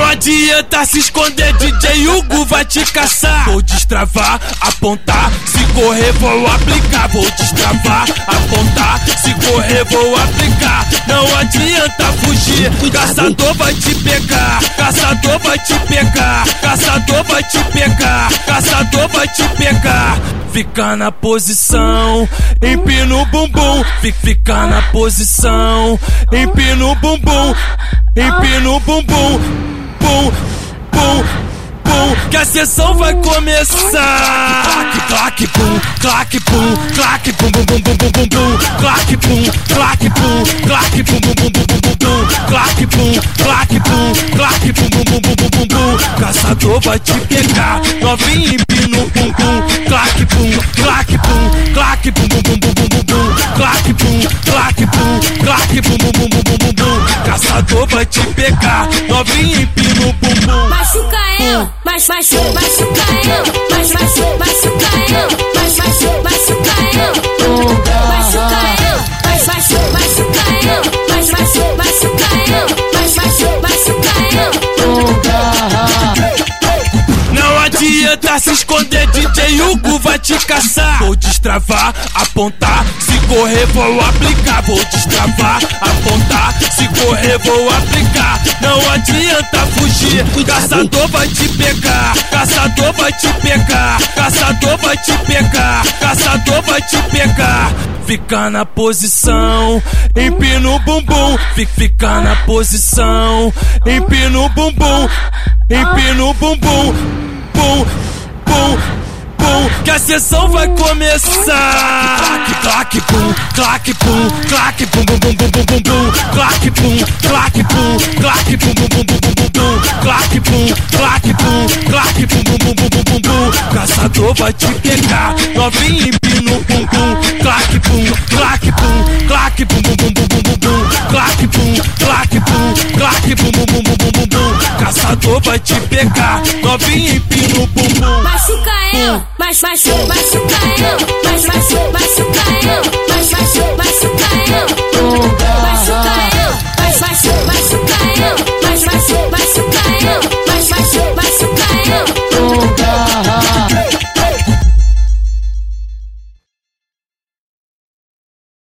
adianta se esconder, DJ Hugo vai te caçar. Vou destravar, apontar, se correr vou aplicar. Vou destravar, apontar, se correr vou aplicar. Não adianta fugir, caçador vai te pegar. Caçador vai te pegar, caçador vai te pegar, caçador vai te pegar. Fica na posição, empina o bumbum. Fica na posição, empina o bumbum. Empina o bumbum, bum, bum, bum, que a sessão vai começar. Clac, clac, bum, clac, bum, clac, bum, bum, bum, bum, bum, bum, bum, clac, bum, clac, bum, clac, bum, bum, bum, bum, bum, bum, bum, clac, bum, clac, bum, clac, bum, bum, bum, bum, bum, bum, bum. Caçador vai te pegar, novinho empina o bumbum. Clac, bum, clac, bum, clac, bum, bum, bum, bum, bum, bum, bum, clac, bum, clac, bum, clac, bum, bum, bum, bum, bum, bum, bum. Caçador vai te pegar, novinho empina o bumbum. Machuca ela, machuca ela, machuca ela, machuca ela, machuca ela, machuca ela, machuca ela, machuca ela. Não adianta se esconder, DJ Hugo vai te caçar. Vou destravar, apontar, se correr vou aplicar. Vou destravar, apontar, se correr vou aplicar. Não adianta fugir, caçador vai te pegar. Caçador vai te pegar, caçador vai te pegar, caçador vai te pegar. Fica na posição, empina o bumbum. Fica na posição, empina o bumbum. Empina o bumbum, bum, bum, bum, que a sessão vai começar. Clac, clac, bum, clac, bum, clac, bum, bum, bum, bum, bum, bum, bum, clac, bum, clac, bum, clac, bum, bum, bum, bum, bum, bum, bum, clac, bum, clac, bum, clac, bum, bum, bum, bum, bum, bum, bum. Caçador vai te pegar, novinho empina o bumbum. Clac, bum, clac, bum, clac, bum, bum, bum, bum, bum, bum, bum, clac, bum, clac, bum, clac, bum, bum, bum, bum, bum, bum, bum. Caçador vai te pegar, novinho empina o bumbum. Machuca ela, machuca ela, machuca ela, machuca ela, machuca ela, machuca ela.